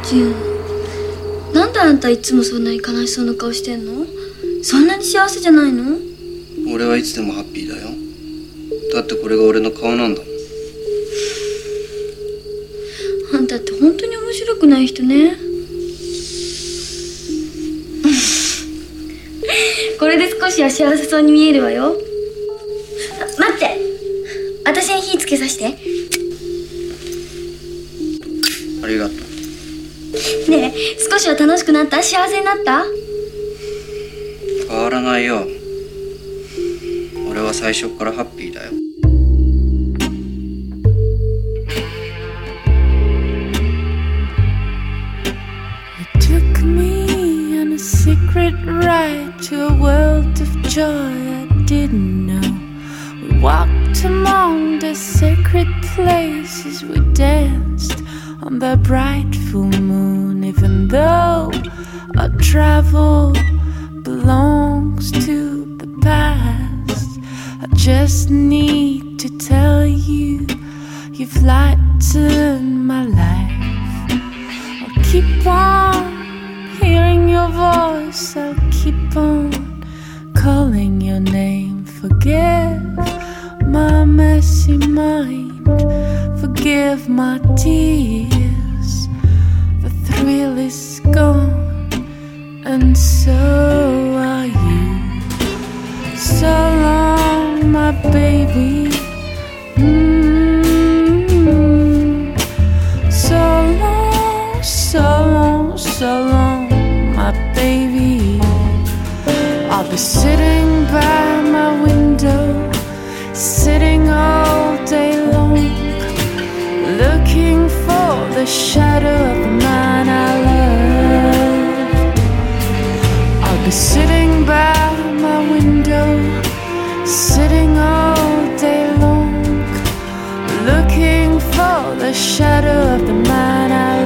ジュン、なんであんたいつもそんなに悲しそうな顔してんの？そんなに幸せじゃないの？ 俺はいつでもハッピーだよ。だってこれが俺の顔なんだもん。 あんたって本当に面白くない人ね。これで少しは幸せそうに見えるわよ。待って、私に火つけさせて。 ありがとう。 ねえ、少しは楽しくなった？幸せになった？ 変わらないよ。俺は最初からハッピーだよ。 Secret ride to a world of joy I didn't know. We walked among the sacred places. We danced on the bright full moon. Even though our travel belongs to the past, I just need to tell you, you've lightened my life. I'll keep on hearing your voice, I'll keep on calling your name. Forgive my messy mind, forgive my tears. The thrill is gone, and so are you. So long, my baby. So long, so long, so long, my baby. I'll be sitting by my window, sitting all day long, looking for the shadow of the man I love. I'll be sitting by my window, sitting all day long, looking for the shadow of the man I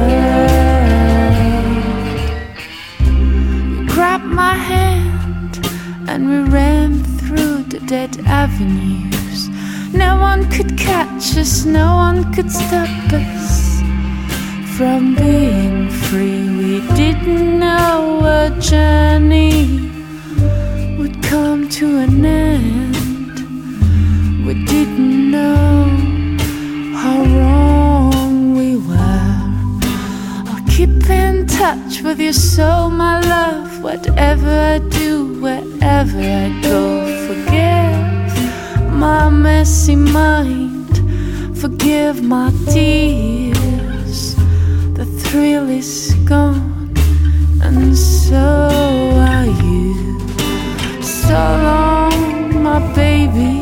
love. You grabbed my hand and we ran through the dead avenues. No one could catch us, no one could stop us from being free. We didn't know our journey would come to an end. We didn't know how wrong we were. I'll keep in touch with your soul, my love. Whatever I do, wherever I go, forgive my messy mind, forgive my tears. The thrill is gone, and so are you. So long, my baby.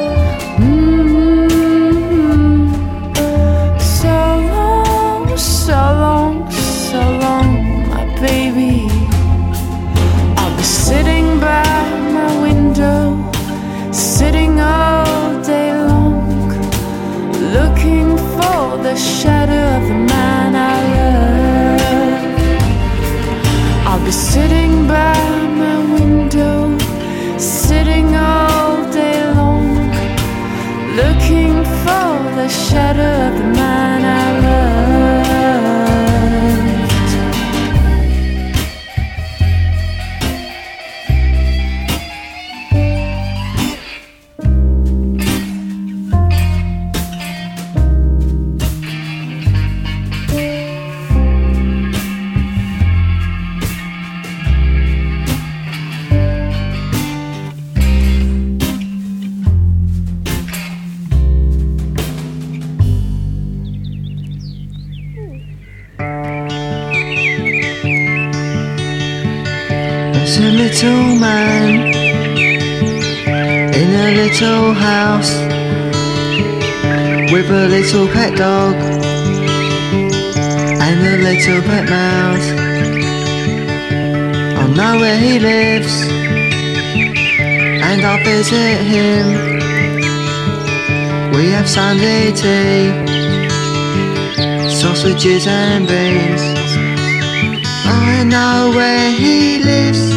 So long, so long, my baby. I'll be sitting by my window, sitting all day long, looking for the shadow of the man I love. I'll be sitting by my window, sitting all day long, looking for the shadow of the man I love. There's a little man in a little house with a little pet dog and a little pet mouse. I'll know where he lives and I'll visit him. We have Sunday tea, sausages and beans. I know where he lives.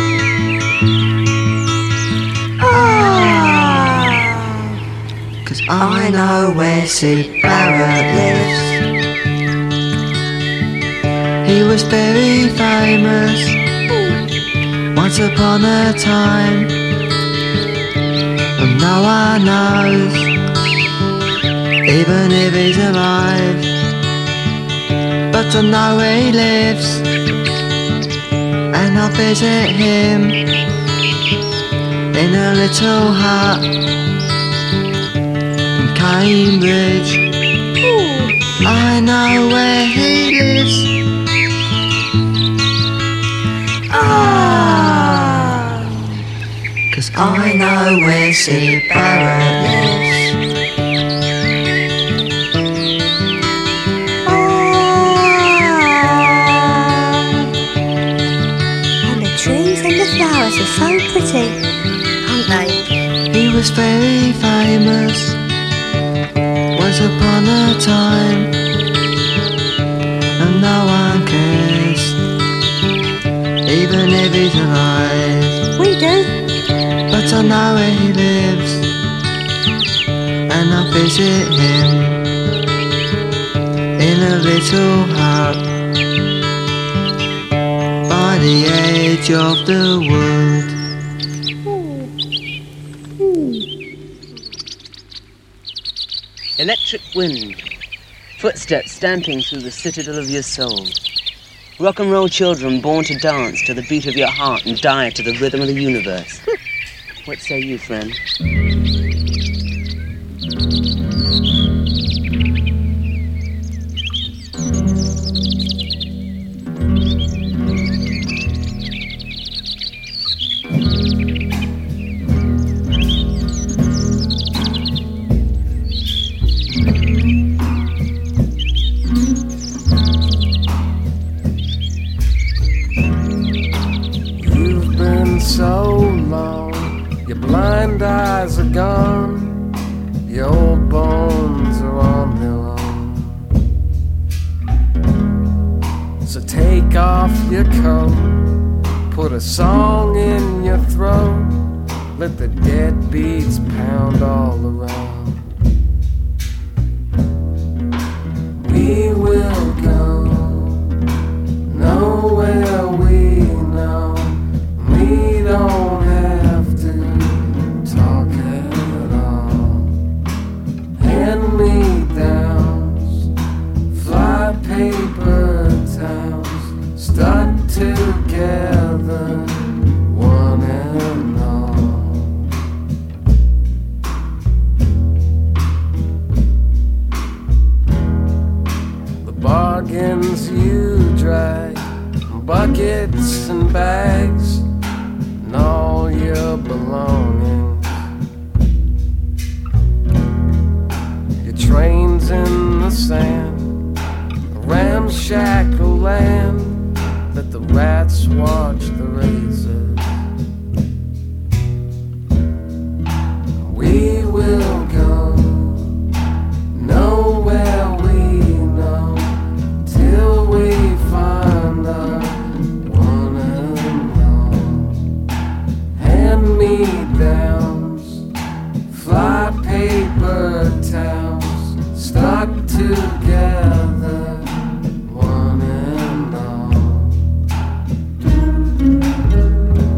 Cause I know where Sid Barrett lives. He was very famous once upon a time, and no one knows, even if he's alive. But I know where he lives, and I'll visit him in a little hut in Cambridge. I know where he lives. Cause I know where Syd Barrett lives. And the trees and the flowers are so pretty, aren't they? He was very famous once upon a time, and no one cares, even if he's alive. We do. But I know where he lives, and I visit him in a little hut by the edge of the wood. Electric wind, footsteps stamping through the citadel of your soul. Rock and roll children born to dance to the beat of your heart and die to the rhythm of the universe. What say you, friend? You've been so long, your blind eyes are gone, your old bones are on their own. So take off your coat, put a song in your throat, let the dead beats pound all around. We will go nowhere we know. We don't have to talk at all. Hand-me-downs, fly paper towns, stuck together, one and all. The bargains you drag, buckets and bags, and all your belongings. Your trains in the sand, a ramshackle land, let the rats watch the razors. We will go nowhere we know, till we find our one and all. Hand-me-downs, fly paper towns, stuck together, one and all.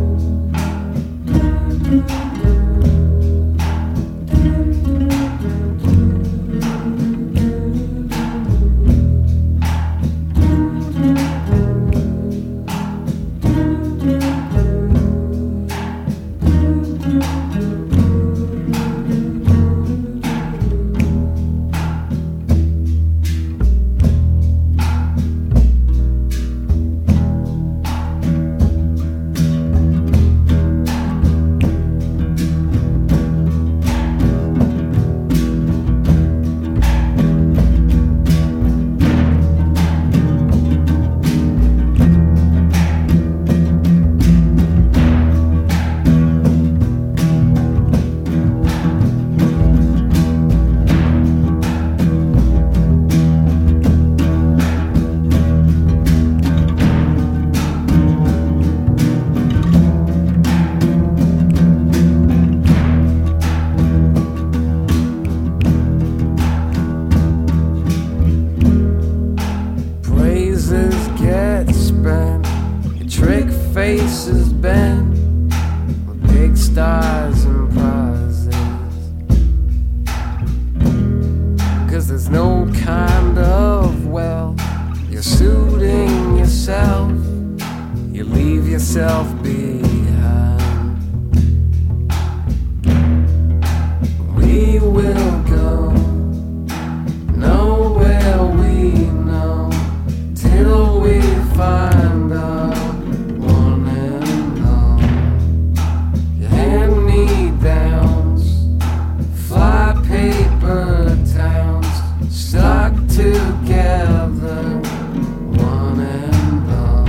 horses bend with big stars and prizes. 'Cause there's no kind of wealth you're suiting yourself, you leave yourself behind. We will go nowhere we know till we find our one and all. Your hand-me-downs, fly paper towns, stuck together, one and all.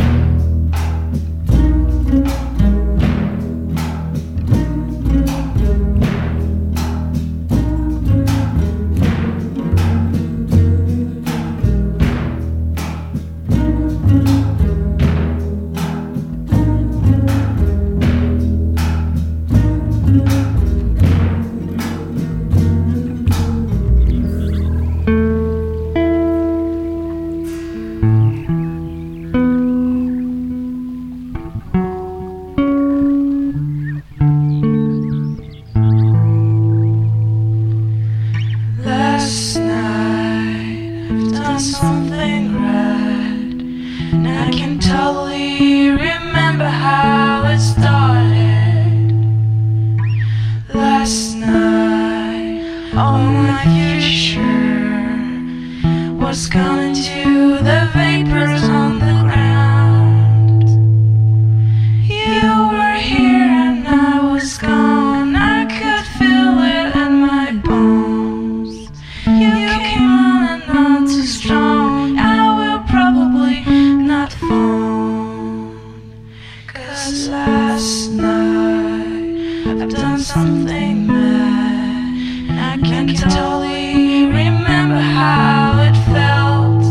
Last night I've done something right, and I can totally remember how it started. Last night all my future was gone into the vapors on the ground. You were here and I was gone, I could feel it in my bones. You came on too strong, I will probably not fall. 'Cause last night I've done something mad, and I can totally remember how it felt.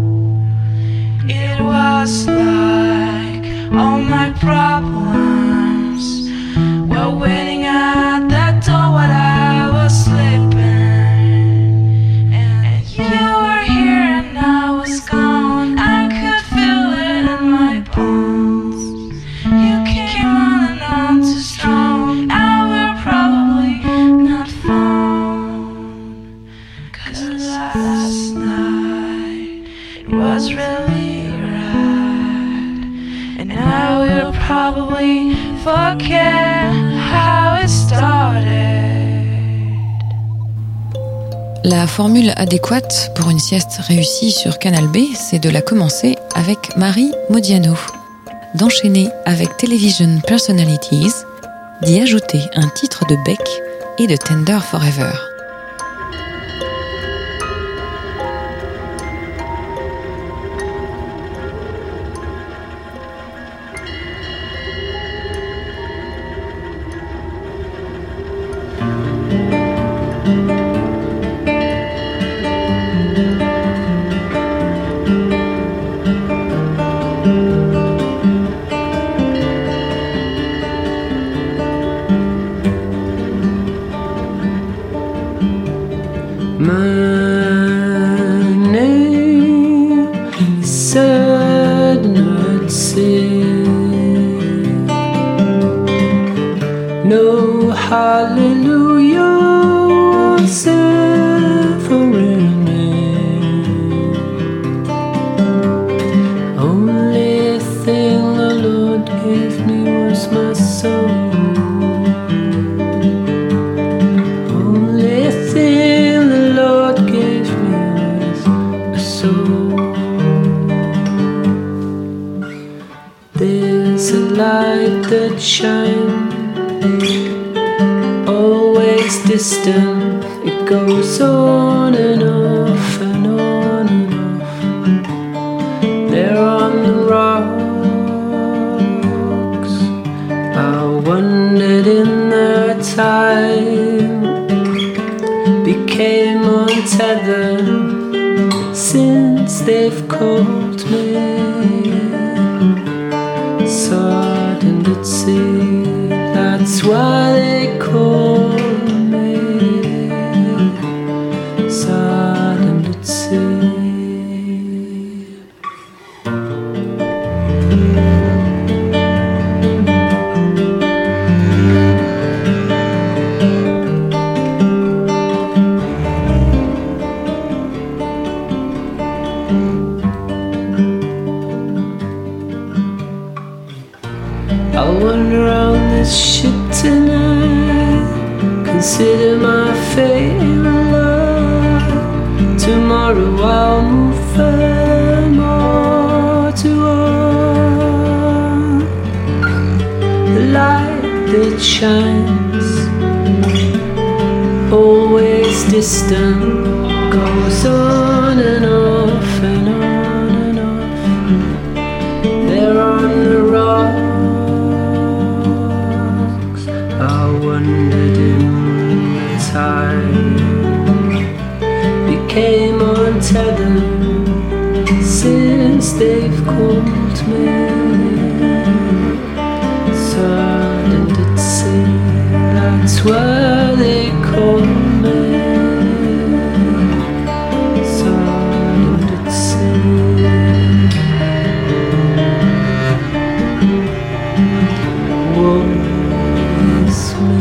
It was like all my problems were waiting at the door while I was sleeping. And you were here and I was gone, I could feel it in my bones. You came on too strong, I will probably not fall. 'Cause last night it was really right, and I will probably forget how it started. La formule adéquate pour une sieste réussie sur Canal B, c'est de la commencer avec Marie Modiano, d'enchaîner avec Television Personalities, d'y ajouter un titre de Beck et de Tender Forever. My name is sadness sin. No hallelujah was ever in it. Only thing the Lord gave me was my soul. Only thing the Lord gave me was a soul. There's a light that shines, always distant. It goes on and off and on and off. There on the rocks, I wandered in their time, became untethered since they've called me. Sodden at sea, that's why they call me. Sodden at sea. I'll wander around this ship tonight, consider my fate in love. Tomorrow I'll move further more toward the light that shines, always distant, goes on and off and on and off. There on the rocks I wandered in the tide, became untethered since they've called me. Silent at sea, that's where they call me. Silent at sea. Woe is me.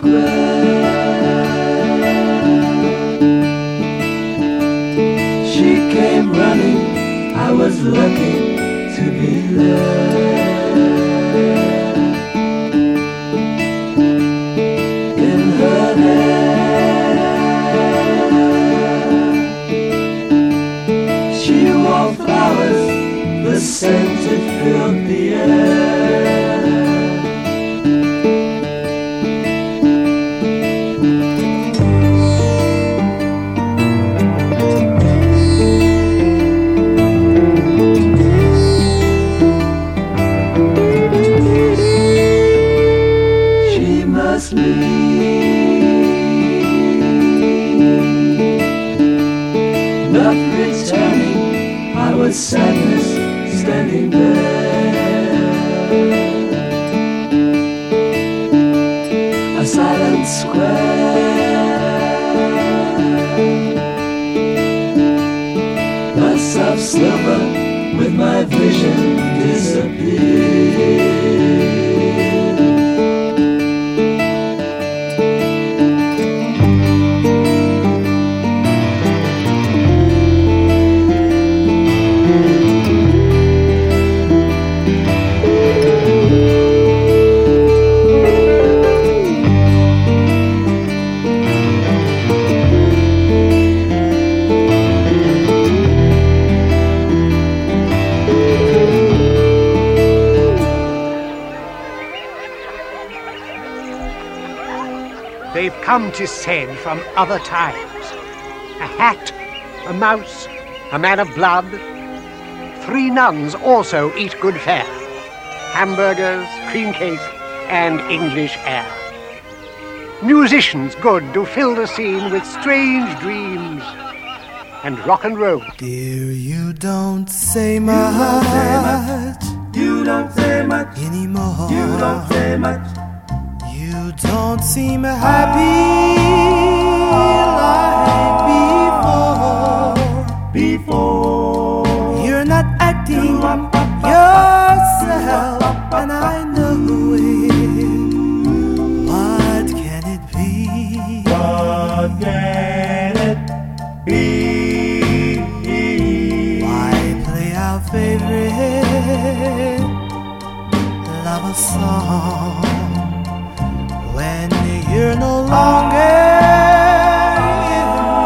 Square. She came running, I was lucky to be there. In her hair, she wore flowers, the scent it filled the air. Not returning, I was sadness standing there. A silent square, bus of silver with my vision disappeared. They've come to send from other times. A hat, a mouse, a man of blood. 3 nuns also eat good fare. Hamburgers, cream cake, and English air. Musicians good to fill the scene with strange dreams and rock and roll. Dear, you don't say much. You don't say much anymore. You don't say much. You don't seem happy like before. You're not acting yourself, and I know it. What can it be? What can it be? Why play our favorite love song when you're no longer in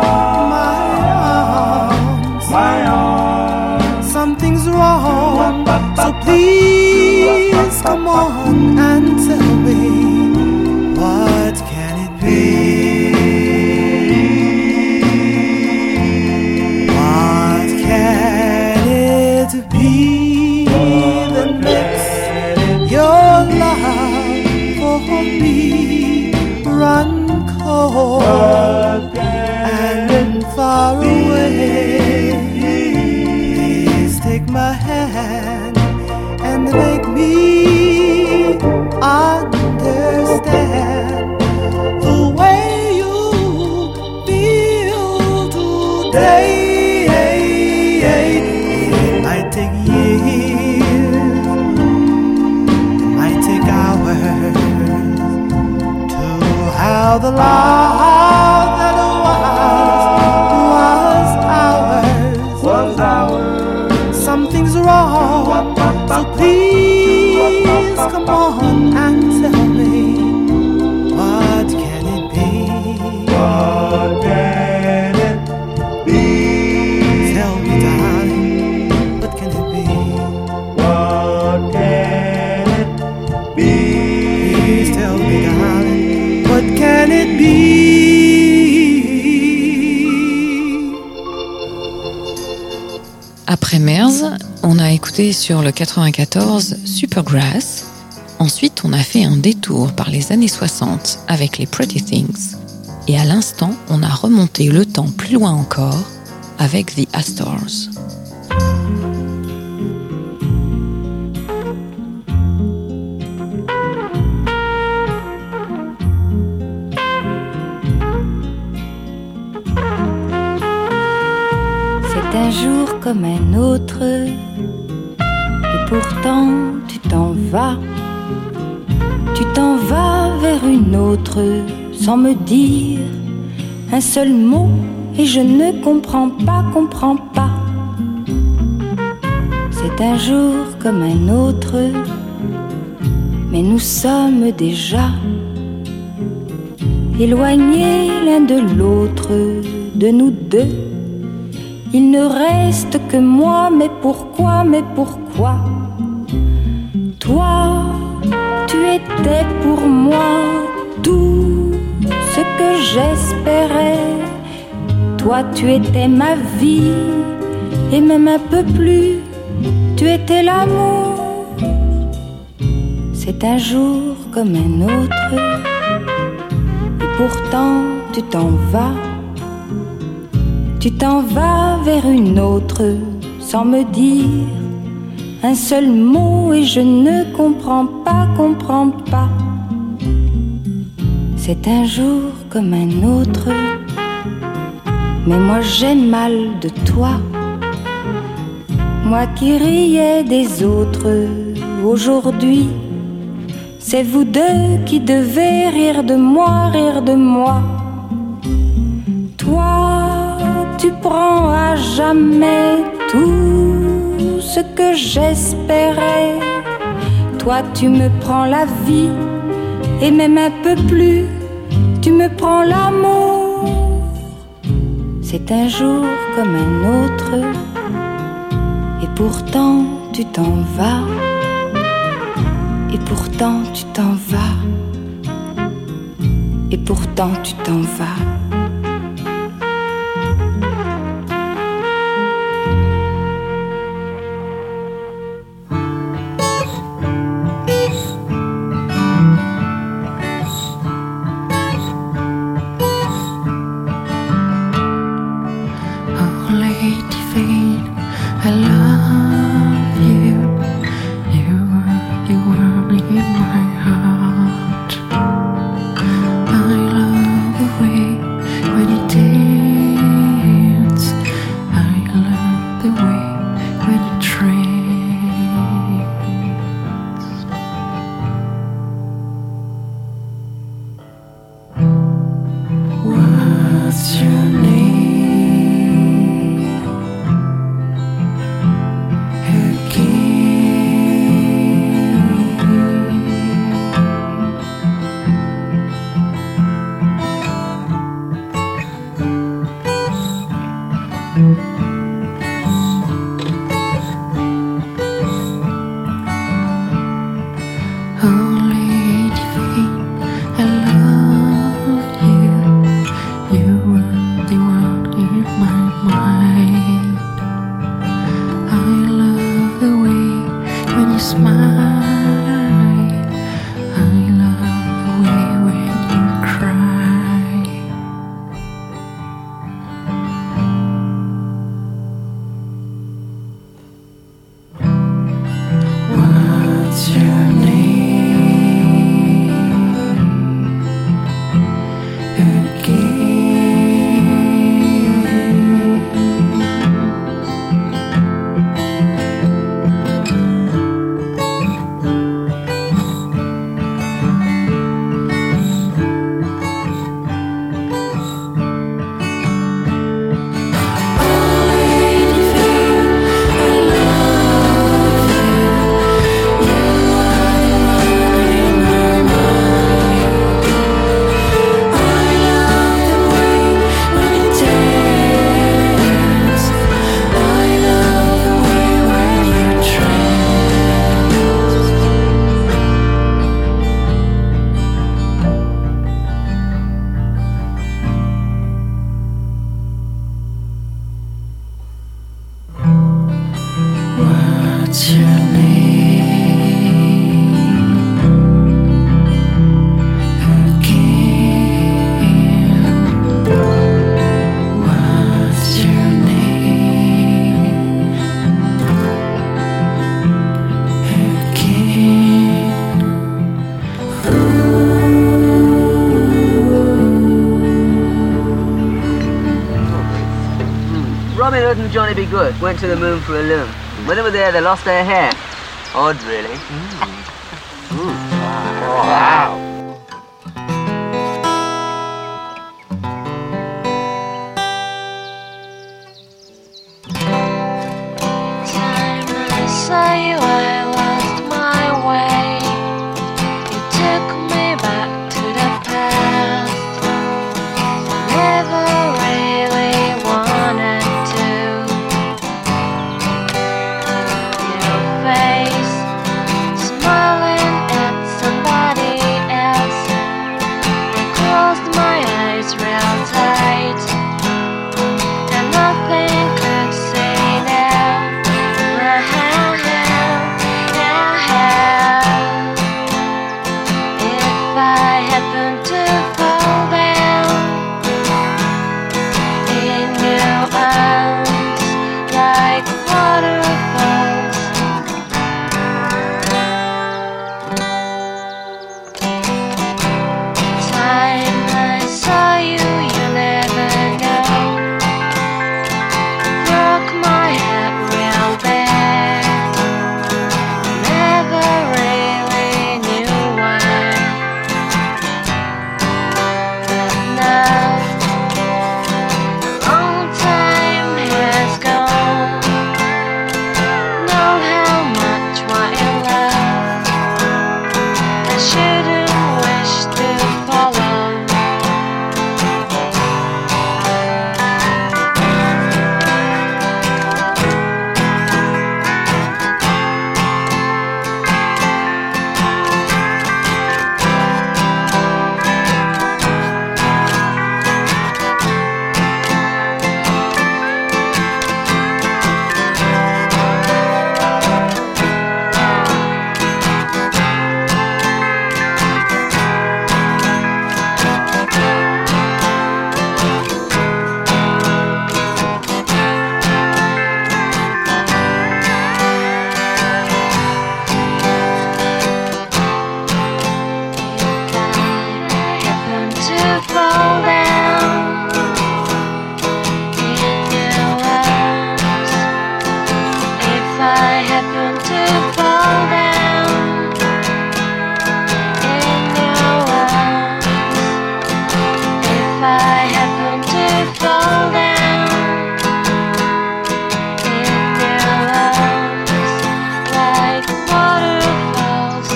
my arms? Something's wrong, so please come on and tell me, what can it be? What can it be that makes your love for me run cold and far away? Please take my hand and make me understand the way you feel today. It might take years, it might take hours, how the love that was ours. Something's wrong, so please come on and tell me, what can it be? What can it be? Tell me, darling, what can it be? What can it be? Please tell me, darling, what can it be? Après Mers, on a écouté sur le 94 Supergrass. Ensuite, on a fait un détour par les années 60 avec les Pretty Things. Et à l'instant, on a remonté le temps plus loin encore avec The Astors. C'est un jour comme un autre, et pourtant tu t'en vas vers une autre sans me dire un seul mot et je ne comprends pas. C'est un jour comme un autre, mais nous sommes déjà éloignés l'un de l'autre, de nous deux. Il ne reste que moi, mais pourquoi? Toi, tu étais pour moi tout ce que j'espérais. Toi, tu étais ma vie, et même un peu plus, tu étais l'amour. C'est un jour comme un autre, et pourtant tu t'en vas. Tu t'en vas vers une autre sans me dire un seul mot et je ne comprends pas. C'est un jour comme un autre, mais moi j'ai mal de toi. Moi qui riais des autres, aujourd'hui c'est vous deux qui devez rire de moi. Toi, tu prends à jamais tout ce que j'espérais. Toi, tu me prends la vie, et même un peu plus, tu me prends l'amour. C'est un jour comme un autre, et pourtant tu t'en vas. Et pourtant tu t'en vas. Et pourtant tu t'en vas. Robin Hood and Johnny Be Good went to the moon for a loom. When they were there, they lost their hair. Odd, really. Wow. fall down in your arms. If I happen to fall down in your arms. If I happen to fall down in your arms like waterfalls.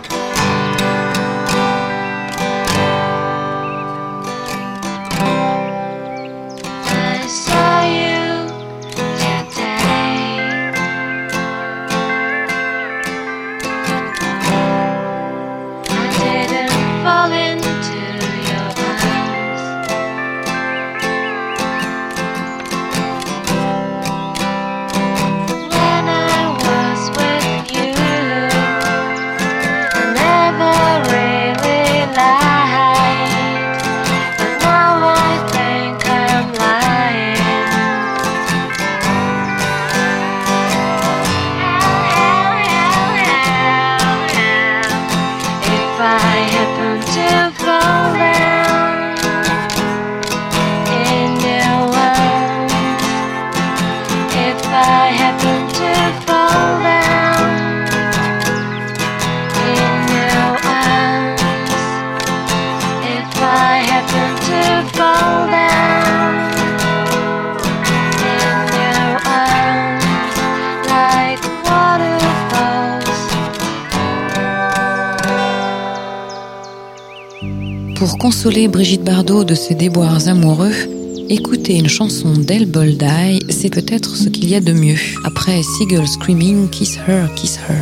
I saw you today. I didn't fall into your arms. When I was with you, I never really lied, but now I think I'm lying. If I happen to fall down in your arms, if I happen to fall down in your arms, if I happen to fall down in your arms like waterfalls. Pour consoler Brigitte Bardot de ses déboires amoureux, écouter une chanson d'El Boldai, c'est peut-être ce qu'il y a de mieux. Après Seagull Screaming, Kiss Her, Kiss Her.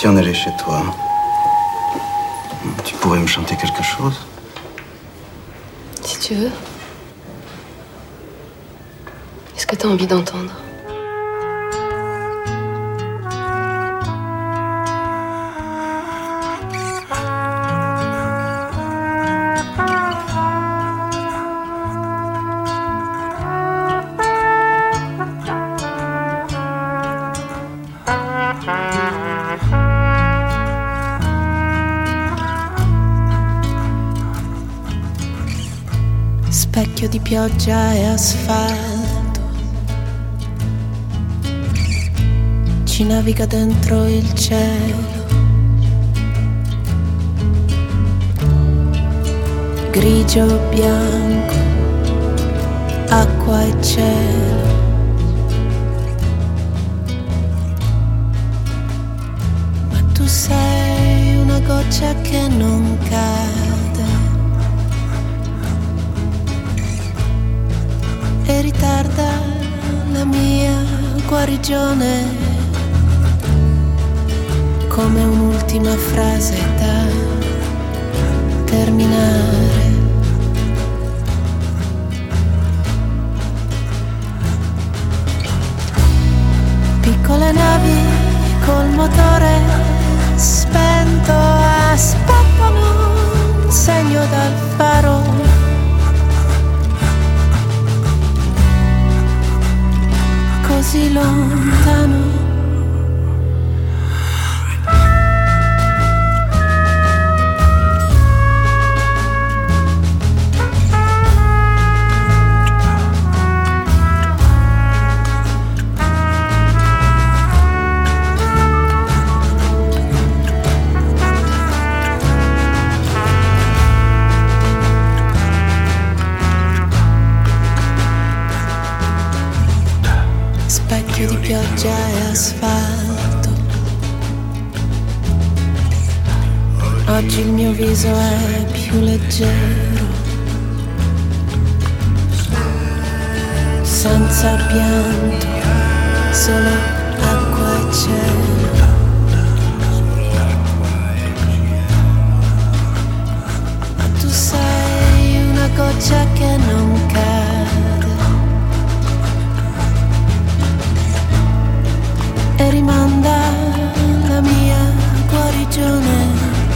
si on allait chez toi? Tu pourrais me chanter quelque chose? Si tu veux. Est-ce que t'as envie d'entendre? Specchio di pioggia e asfalto, ci naviga dentro il cielo, grigio, bianco, acqua e cielo. Ma tu sei una goccia che non cade e ritarda la mia guarigione, come un'ultima frase da terminare. Piccole navi col motore spento aspettano un segno dal faro. Così lontano. Specchio di pioggia e asfalto, oggi il mio viso è più leggero, senza pianto, solo acqua e cielo. Ma tu sei una goccia che non cade e rimanda la mia guarigione,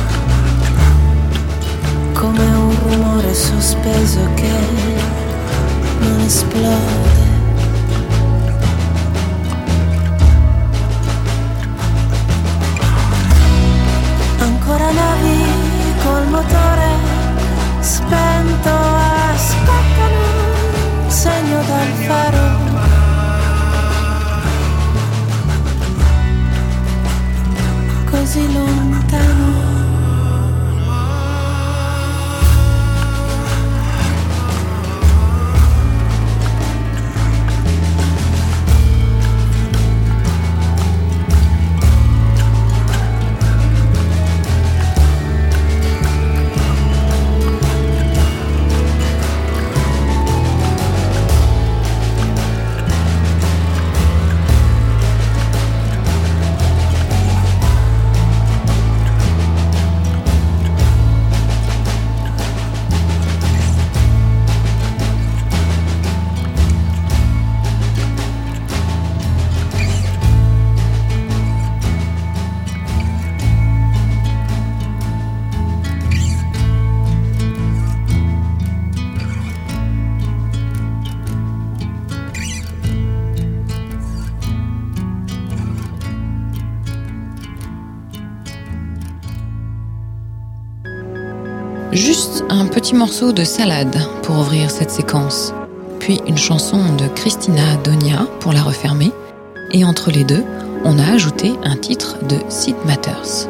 come un rumore sospeso che non esplode. Ancora navi col motore spento aspettano un segno dal faro. Così lontano. Juste un petit morceau de Salade pour ouvrir cette séquence, puis une chanson de Cristina Donia pour la refermer, et entre les deux, on a ajouté un titre de Sid Matters.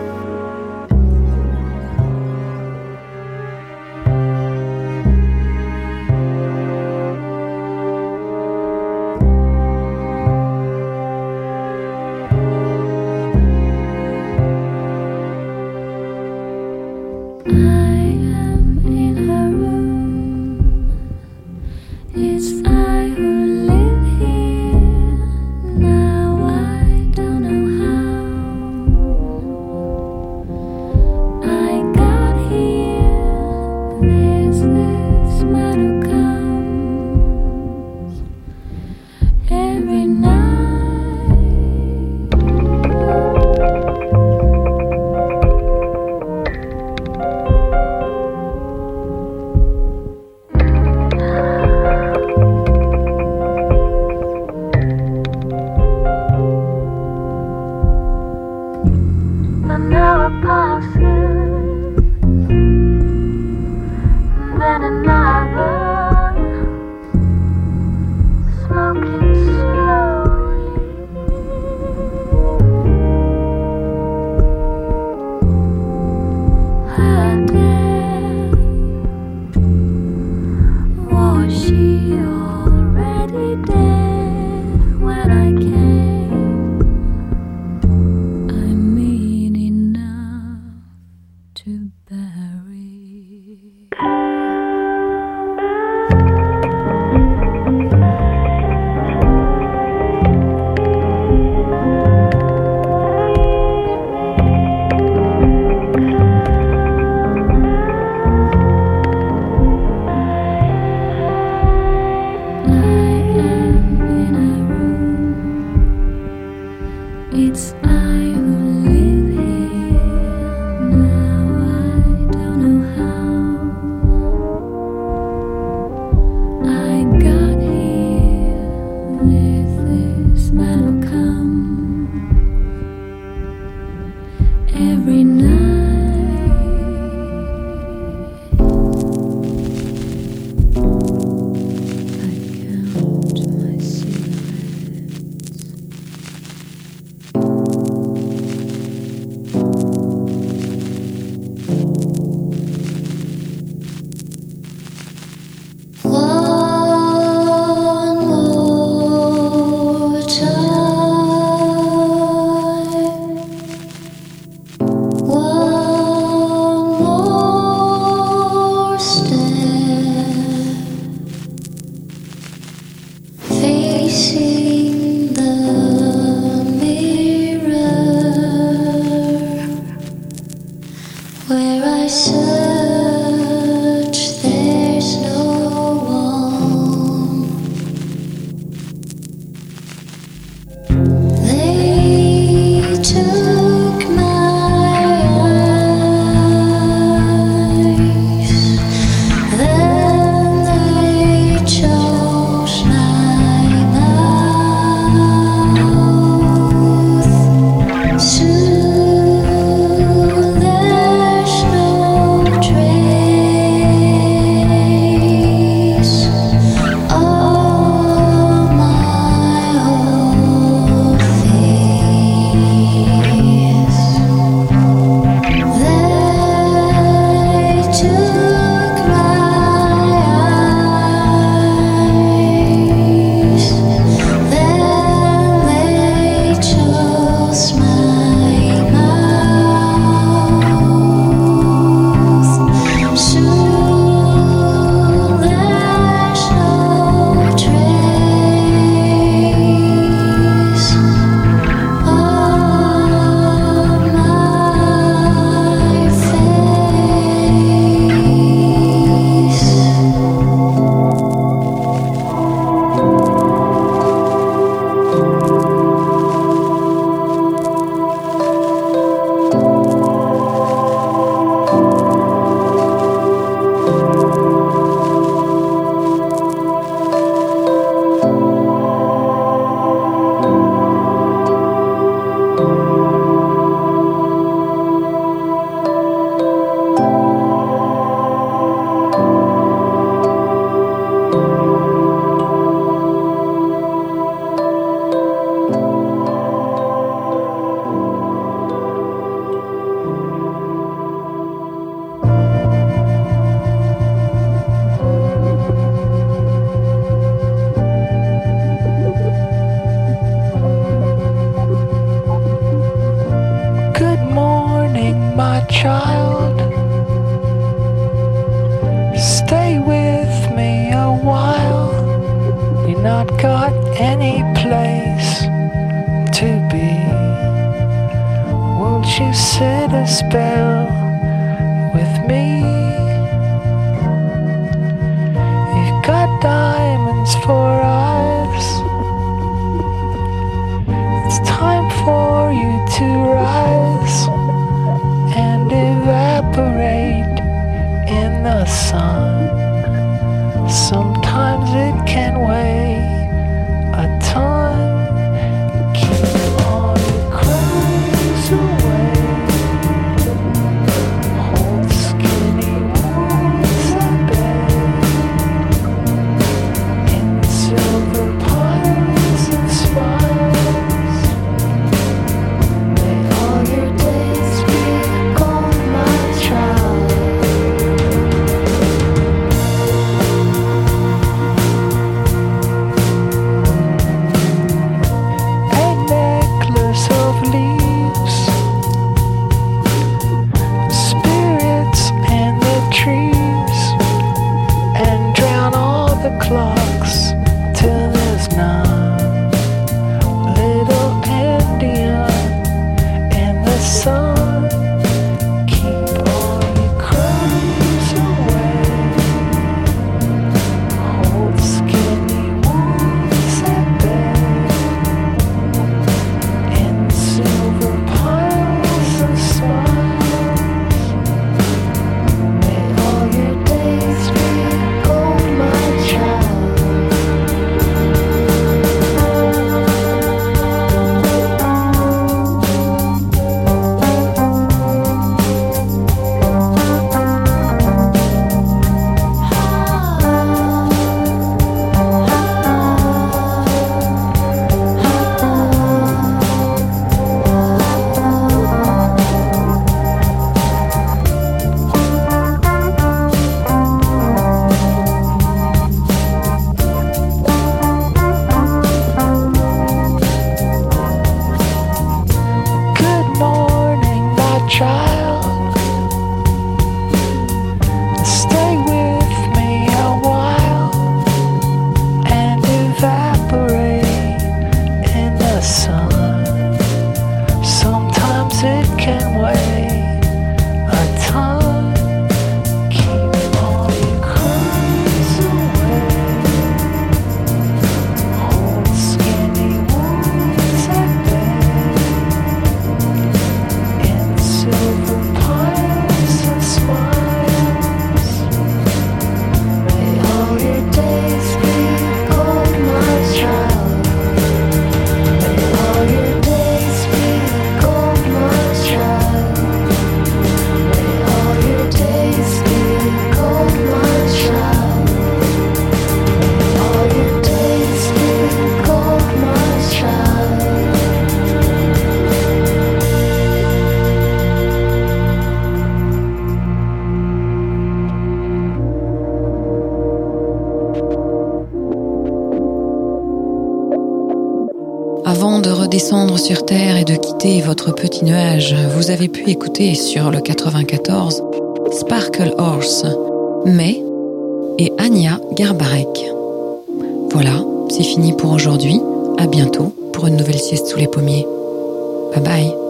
Avant de redescendre sur Terre et de quitter votre petit nuage, vous avez pu écouter sur le 94 Sparkle Horse, May et Anya Garbarek. Voilà, c'est fini pour aujourd'hui. À bientôt pour une nouvelle sieste sous les pommiers. Bye bye.